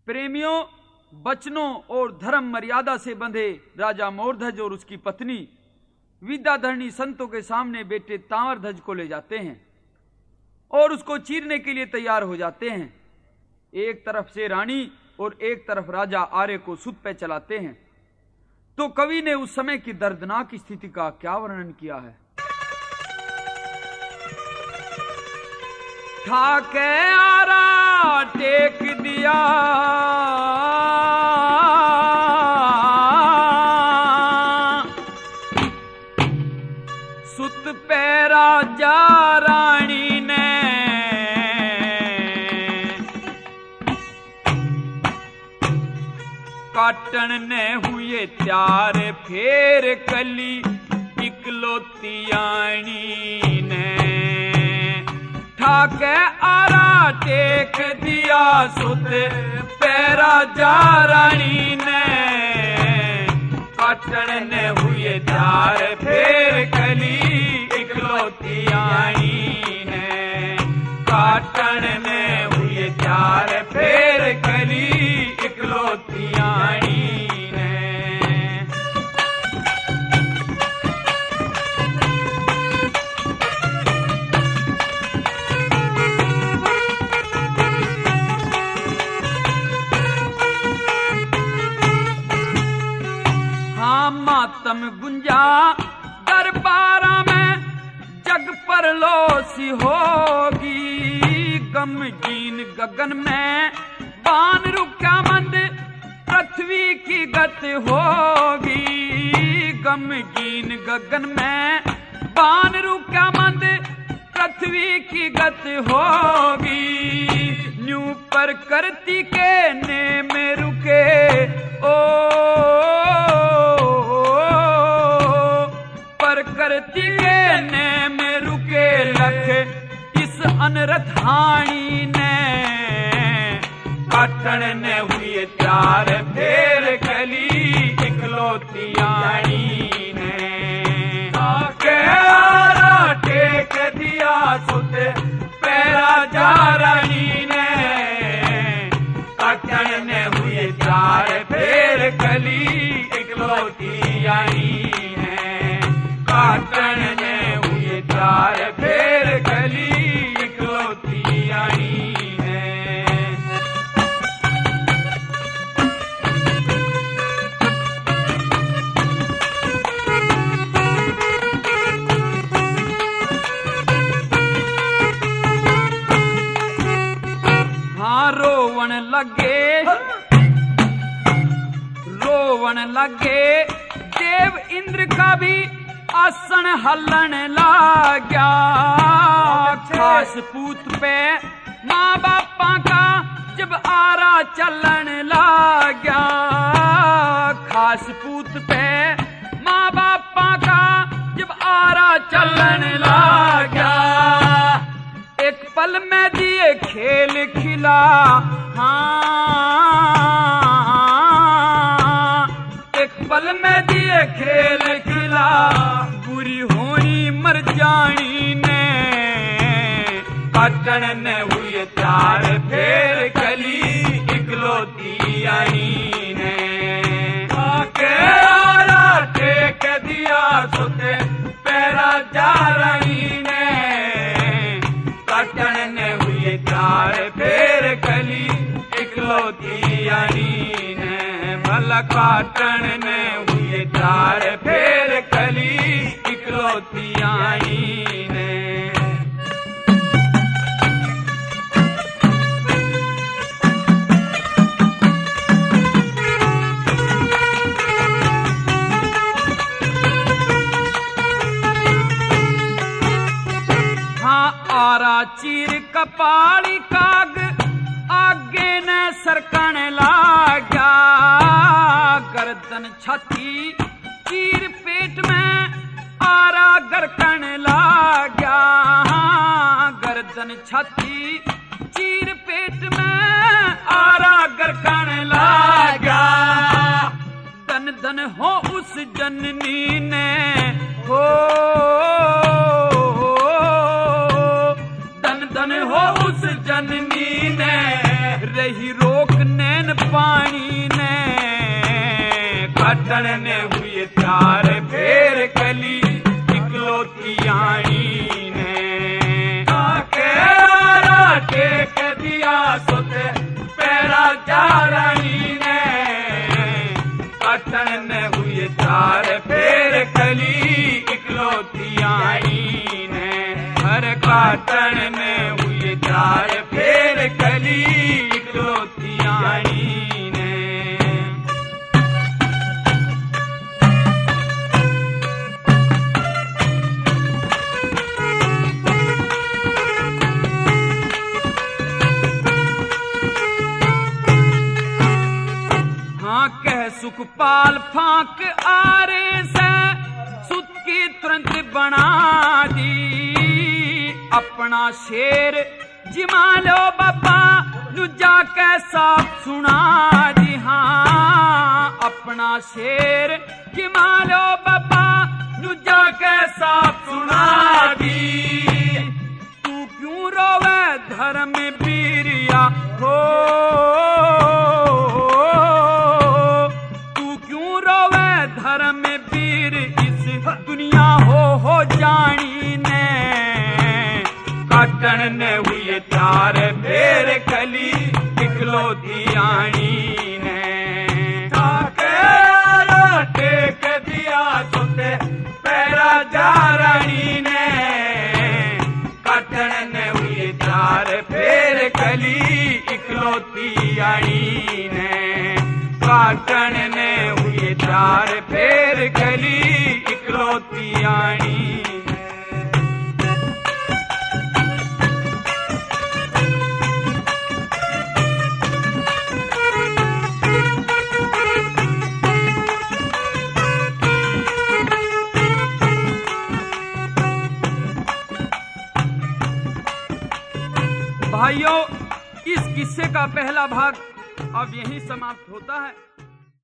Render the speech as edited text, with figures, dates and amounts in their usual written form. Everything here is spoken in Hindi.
प्रेमियों, वचनों और धर्म मर्यादा से बंधे राजा मोरध्वज और उसकी पत्नी विद्याधरणी संतों के सामने बेटे ताम्रध्वज को ले जाते हैं और उसको चीरने के लिए तैयार हो जाते हैं। एक तरफ से रानी और एक तरफ राजा आर्य को सुत पे चलाते हैं। तो कवि ने उस समय की दर्दनाक स्थिति का क्या वर्णन किया है। ठाके आरा टेक दिया, सुत पे राजा रानी ने, काटन ने हुए त्यार फेर कली इकलौती आनी ने। ठाके आरा टेक दिया, सुत पे राजा रानी ने, काटन ने हुए त्यार फेर कली इकलौती आनी ने। काटन ने हुए त्यार फेर कली इकलौती आनी ने। हाँ मातम गुंजा दरबारा में, जग पर लोसी होगी। गमगीन गगन में बान रुका मंद, पृथ्वी की गत होगी। गमगीन गगन में बान रुका मंद, पृथ्वी की गत होगी। न्यू पर करती के ने में रुके ओ, पर करती के ने में रुके लख इस अनरथ हानि ने। काटन ने हुए त्यार फेर कली इकलौती आनी ने। आके आरा टेक दिया, सुत पे राजा रानी ने। काटन ने हुए त्यार फेर कली इकलौती आनी ने। काटन ने हुए त्यार फेर कली इकलौती आनी ने। रोवन लगे देव इंद्र का भी आसन हलन लाग्या। खास पूत पे माँ बापा का जब आरा चलन लाग्या। खास पूत पे माँ बापा का जब आरा चलन लाग्या। एक पल में दिए खेल खिला, हाँ एक पल में दिए खेल खिला। बुरी होनी मर जानी ने। काटन ने हुए त्यार फेर कली इकलौती आनी ने। आके आरा टेक दिया, सुत पे राजा रानी ने। काटन ने हुए त्यार फेर कली इकलौती आनी ने। भला काटन ने हुए त्यार फेर कली इकलौती आनी ने। आरा चीर कपाली काग आगे ने सरकन लाग्या। गर्दन छाती चीर पेट में आरा गरकन लाग्या। गर्दन छाती चीर पेट में आरा गरकन लाग्या। दन दन हो उस जननी ने, हो धन हो उस जननी ने। रही रोक नैन काटन ने हुए त्यार फेर कली इकलौती आनी ने टेक दिया सोते पैरा चारानी ने काटन ने हुए त्यार फेर कली इकलौती आनी ने हर काटन ने हुए त्यार फेर कली इकलौती आनी ने कह सुखपाल फाक आरे से सुत की तुरंत बना दी अपना शेर जिमा लो बाबा नुजा कैसा सुना दी हाँ अपना शेर जिमा लो बाबा नुजा कैसा सुना दी तू क्यों रोवे धर्म वीरिया हो धर्म वीर इस दुनिया हो जानी ने काटन ने हुए त्यार फेर कली इकलौती आनी ने टेक दिया सोते पैरा जारानी ने काटन ने हुए त्यार फेर कली इकलौती आनी ने काटन ने हुए त्यार फेर कली इकलौती आनी भाइयों, इस किस्से का पहला भाग अब यहीं समाप्त होता है।